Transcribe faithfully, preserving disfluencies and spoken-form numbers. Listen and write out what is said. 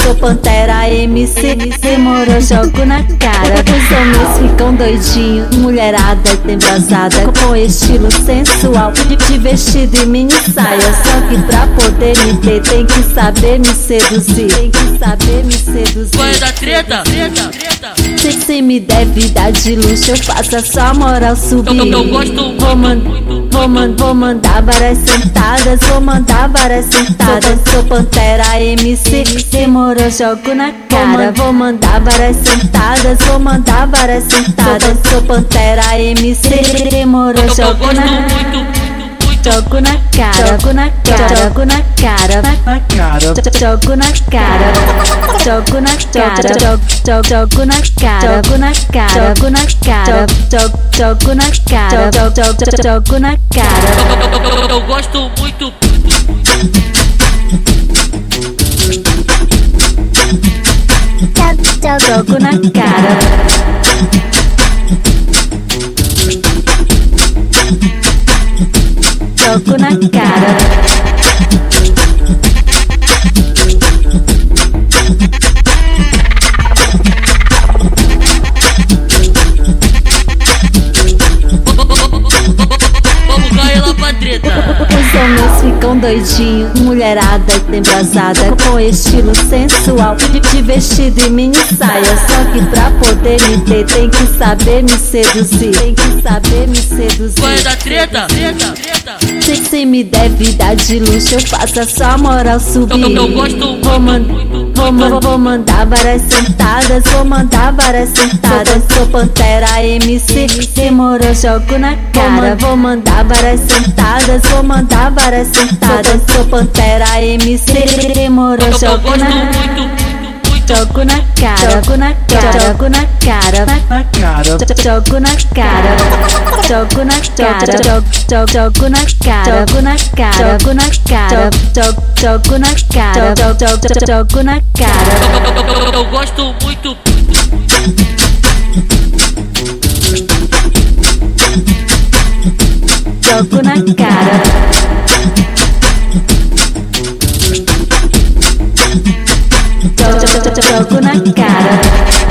sou Pantera M C, demorou, jogo na cara. Os homens ficam doidinhos, mulherada tem brasada, com estilo sensual, de vestido e mini saia. Só que pra poder me ter tem que saber me seduzir, tem que saber me seduzir. Qual é da treta? Treta, treta. Se, se me der vida de luxo, eu faço a sua moral subir. Eu, eu, eu gosto muito, vou, man muito, vou, man vou mandar várias sentadas, vou mandar várias sentadas. Sou Pantera M C, demorou, jogo na cara. Vou mandar várias sentadas, vou mandar várias sentadas. Sou Pantera M C, demorou, jogo na cara. Jogo na cara, jogo na cara, jogo na cara, na cara, jogo na cara, jogo na cara, jogo, jogo na cara, jogo na cara, jogo na cara, jogo, jogo na cara, jogo, jogo na cara. Eu gosto muito. Jogo na cara. Jogo na cara. Vamos cair lá pra treta. Os homens ficam doidinhos, mulherada tem brasada, com estilo sensual, de vestido e mini saia. Só que pra poder me ter tem que saber me seduzir, tem que saber me seduzir. Qual é da treta? Treta, treta. Se, se me der vida de luxo, eu faço a sua moral subir. Eu, eu gosto muito, vou, man muito, vou, muito. vou mandar várias sentadas, vou mandar várias sentadas. Sou Pantera M C, demorou, jogo na cara. Vou mandar várias sentadas, vou mandar várias sentadas. Sou Pantera M C, demorou, jogo na cara. Jogo na cara, jogo na cara, jogo na cara, na cara, jogo na cara, jogo na cara, jogo, jogo na cara, jogo na cara, jogo na cara, jogo, jogo na cara, jogo, jogo na cara. Eu gosto muito. Jogo na cara. Jogo na cara.